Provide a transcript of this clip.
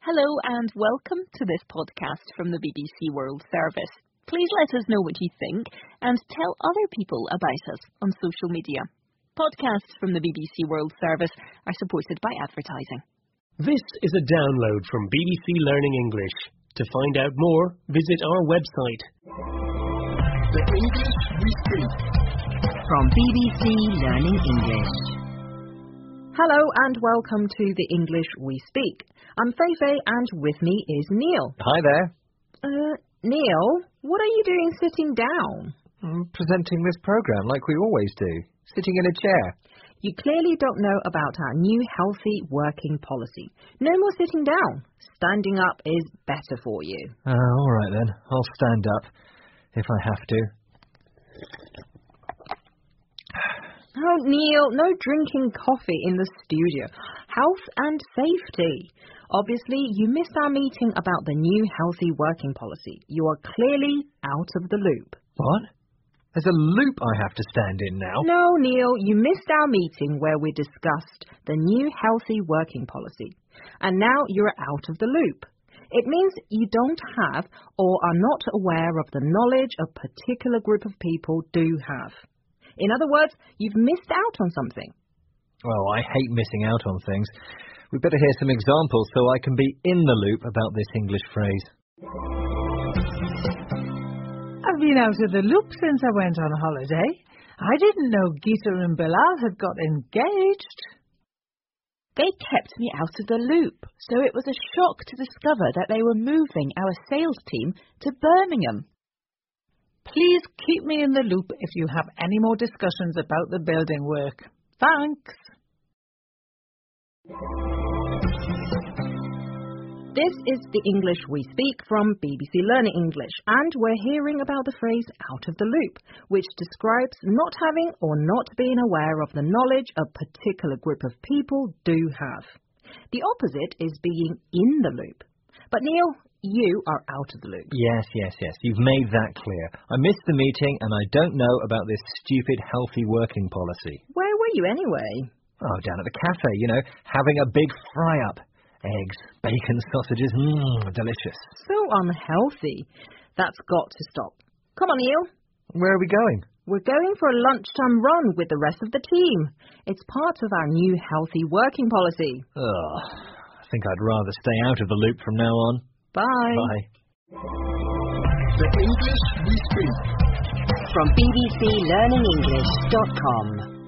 Hello and welcome to this podcast from the BBC World Service. Please let us know what you think and tell other people about us on social media. Podcasts from the BBC World Service are supported by advertising. This is a download from BBC Learning English. To find out more, visit our website. The English we speak. From BBC Learning English. Hello and welcome to The English We Speak. I'm Feifei and with me is Neil. Hi there. Neil, what are you doing sitting down? Presenting this programme like we always do, sitting in a chair. You clearly don't know about our new healthy working policy. No more sitting down. Standing up is better for you. All right then, I'll stand up if I have to. Oh, Neil, no drinking coffee in the studio. Health and safety. Obviously, you missed our meeting about the new healthy working policy. You are clearly out of the loop. What? There's a loop I have to stand in now? No, Neil, you missed our meeting where we discussed the new healthy working policy. And now you're out of the loop. It means you don't have or are not aware of the knowledge a particular group of people do have. In other words, you've missed out on something. Well, I hate missing out on things. We'd better hear some examples so I can be in the loop about this English phrase. I've been out of the loop since I went on holiday. I didn't know Geeta and Bilal had got engaged. They kept me out of the loop, so it was a shock to discover that they were moving our sales team to Birmingham. Please keep me in the loop if you have any more discussions about the building work. Thanks. This is The English We Speak from BBC Learning English, and we're hearing about the phrase out of the loop, which describes not having or not being aware of the knowledge a particular group of people do have. The opposite is being in the loop. But Neil, you are out of the loop. Yes. You've made that clear. I missed the meeting and I don't know about this stupid healthy working policy. Where were you anyway? Oh, down at the cafe, having a big fry-up. Eggs, bacon, sausages, delicious. So unhealthy. That's got to stop. Come on, Neil. Where are we going? We're going for a lunchtime run with the rest of the team. It's part of our new healthy working policy. I think I'd rather stay out of the loop from now on. Bye. Bye. The English we speak. From bbclearningenglish.com.